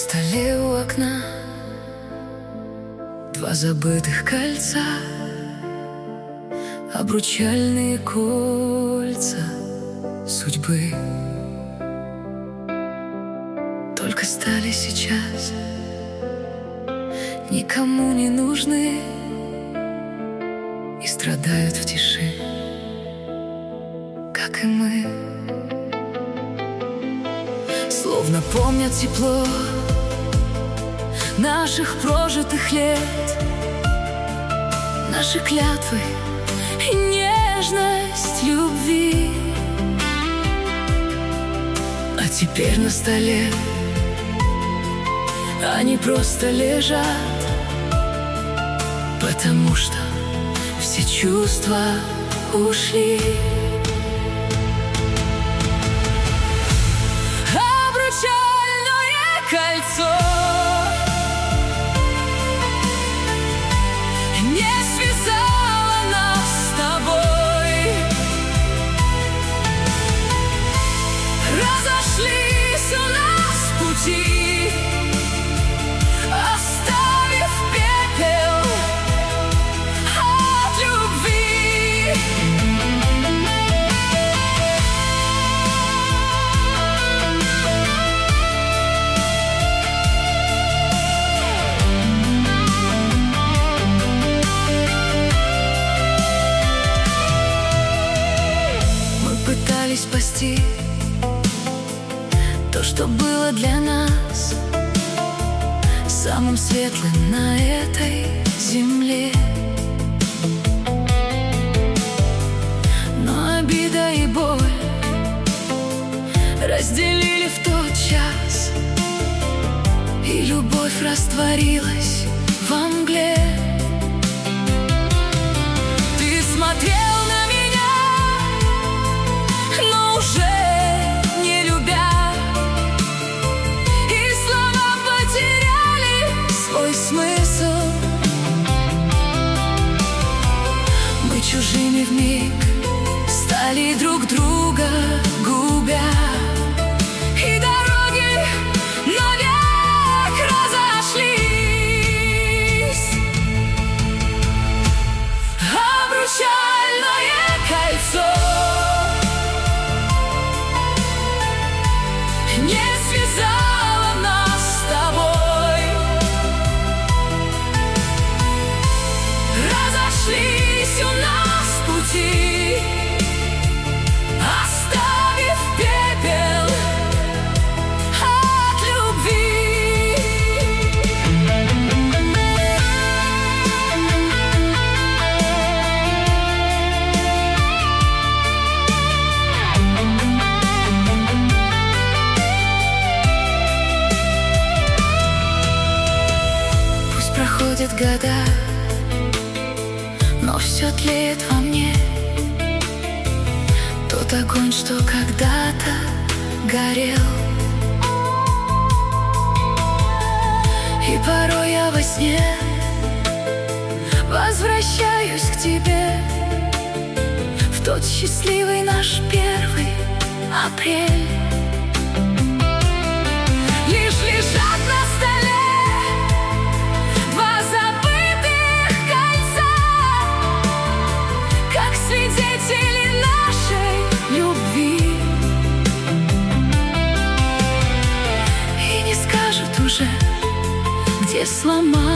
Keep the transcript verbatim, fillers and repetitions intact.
столе у окна два забытых кольца, обручальные кольца судьбы. Только стали сейчас никому не нужны и страдают в тиши, как и мы. Словно помнят тепло наших прожитых лет, наши клятвы и нежность любви. А теперь на столе они просто лежат, потому что все чувства ушли. Обручальное кольцо не связало нас с тобой. Разошлись у нас пути, оставив пепел от любви. Мы пытались спасти то, что было для нас самым светлым на этой земле. Но обида и боль разделили в тот час, и любовь растворилась во мгле. Ты смотрел на меня, но уже не любя, и слова потеряли свой смысл. Мы чужими вмиг стали друг друга губя, и дороги навек разошлись. Обручальное кольцо не связало нас с тобой. Разошлись у нас пути, оставив пепел от любви. Пусть проходят года, но все тлеет во мне тот огонь, что когда-то горел. И порой я во сне возвращаюсь к тебе, в тот счастливый наш первый апрель. Лишь лежат на столе два забытых кольца, как свидетели нашей любви. И не скажут уже, где сломать